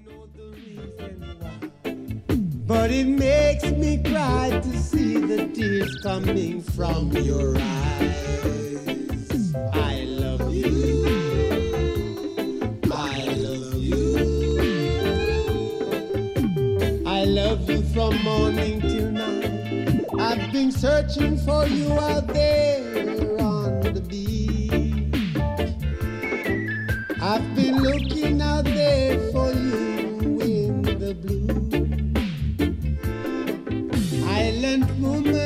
But it makes me cry to see the tears coming from your eyes. I love you. I love you. I love you from morning till night. I've been searching for you out there on the beach. I've been looking out there for you in the blue. Island woman.